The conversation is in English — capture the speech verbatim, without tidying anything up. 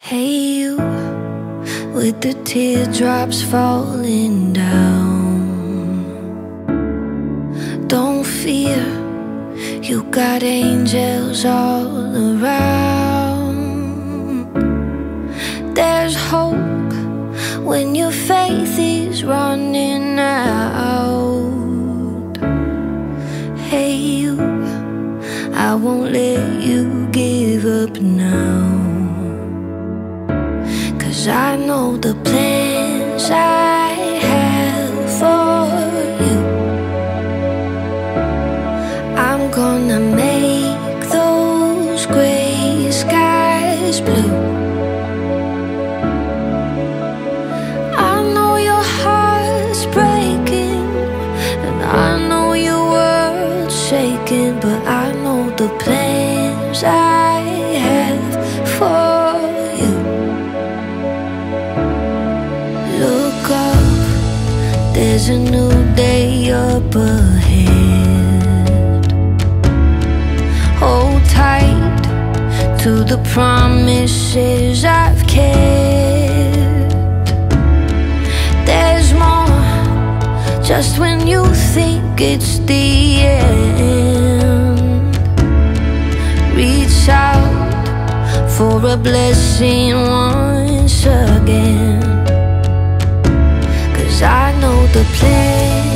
Hey you, with the teardrops falling down. Don't fear, you got angels all around. There's hope when your faith is running out. Hey you, I won't let you give up now. I know the plans I have for you. I'm gonna make those gray skies blue. I know your heart's breaking, and I know your world's shaking, but I know the plans I have for you. Look up, there's a new day up ahead. Hold tight to the promises I've kept. There's more, just when you think it's the end. Reach out for a blessing once again. I know the plan